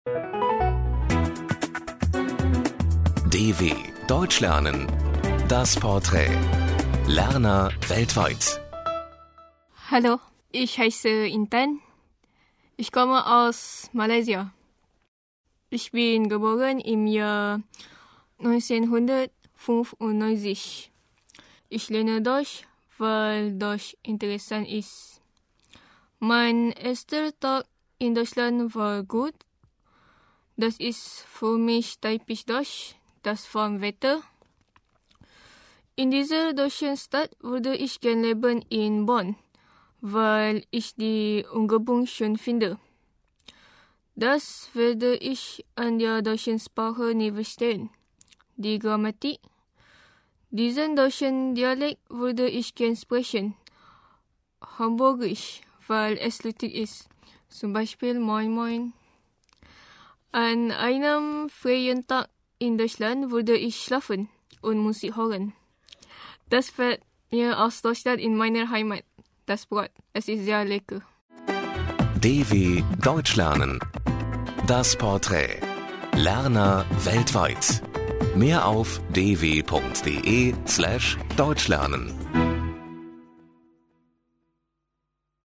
DW Deutsch lernen. Das Porträt. Lerner weltweit. Hallo, ich heiße Intan. Ich komme aus Malaysia. Ich bin geboren im Jahr 1995. Ich lerne Deutsch, weil Deutsch interessant ist. Mein erster Tag in Deutschland war gut. Das ist für mich typisch deutsch, das warme Wetter. In dieser deutschen Stadt würde ich gern leben in Bonn, weil ich die Umgebung schön finde. Das werde ich an der deutschen Sprache nie verstehen. Die Grammatik. Diesen deutschen Dialekt würde ich gern sprechen. Hamburgisch, weil es lustig ist. Zum Beispiel Moin Moin. An einem freien Tag in Deutschland würde ich schlafen und Musik hören. Das fällt mir aus Deutschland in meiner Heimat. Das Brot, es ist sehr lecker. DW Deutsch lernen. Das Porträt. Lerner weltweit. Mehr auf dw.de/deutschlernen.